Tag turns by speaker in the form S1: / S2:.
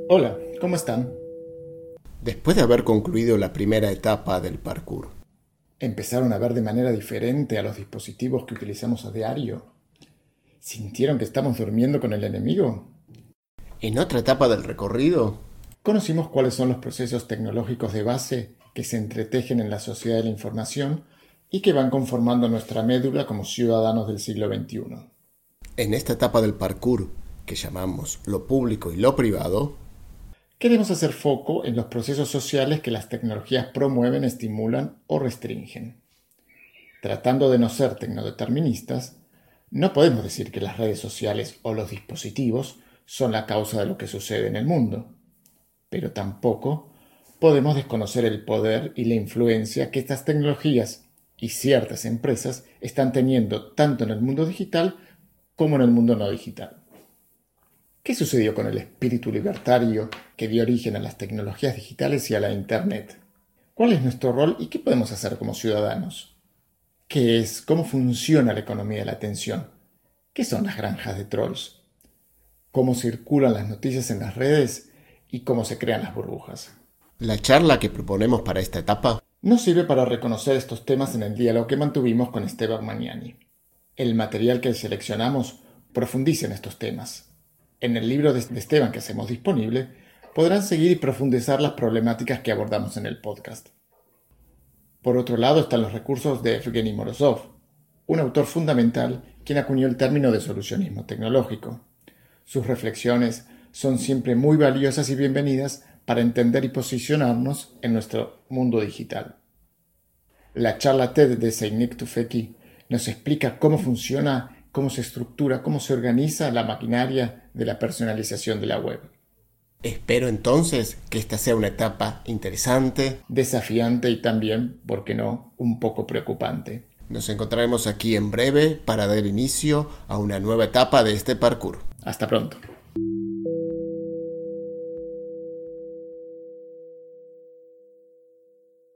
S1: Hola, ¿cómo están?
S2: Después de haber concluido la primera etapa del parkour,
S1: ¿Empezaron a ver de manera diferente a los dispositivos que utilizamos a diario? ¿Sintieron que estamos durmiendo con el enemigo?
S2: en otra etapa del recorrido,
S1: ¿Conocimos cuáles son los procesos tecnológicos de base que se entretejen en la sociedad de la información y que van conformando nuestra médula como ciudadanos del siglo XXI?
S2: en esta etapa del parkour, que llamamos lo público y lo privado,
S1: Queremos hacer foco en los procesos sociales que las tecnologías promueven, estimulan o restringen. Tratando de no ser tecnodeterministas, no podemos decir que las redes sociales o los dispositivos son la causa de lo que sucede en el mundo, pero tampoco podemos desconocer el poder y la influencia que estas tecnologías y ciertas empresas están teniendo tanto en el mundo digital como en el mundo no digital. ¿Qué sucedió con el espíritu libertario que dio origen a las tecnologías digitales y a la Internet? ¿Cuál es nuestro rol y qué podemos hacer como ciudadanos? ¿Qué es? ¿Cómo funciona la economía de la atención? ¿Qué son las granjas de trolls? ¿Cómo circulan las noticias en las redes? ¿Y cómo se crean las burbujas?
S2: la charla que proponemos para esta etapa
S1: Nos sirve para reconocer estos temas en el diálogo que mantuvimos con Esteban Magnani. El material que seleccionamos profundiza en estos temas. En el libro de Esteban que hacemos disponible, podrán seguir y profundizar las problemáticas que abordamos en el podcast. Por otro lado están los recursos de Evgeny Morozov, un autor fundamental quien acuñó el término de solucionismo tecnológico. Sus reflexiones son siempre muy valiosas y bienvenidas para entender y posicionarnos en nuestro mundo digital. La charla TED de Zeinek Tufekci nos explica cómo funciona, cómo se estructura, cómo se organiza la maquinaria de la personalización de la web.
S2: espero entonces que esta sea una etapa interesante.
S1: Desafiante y también, ¿por qué no?, un poco preocupante.
S2: Nos encontraremos aquí en breve para dar inicio a una nueva etapa de este parkour.
S1: Hasta pronto.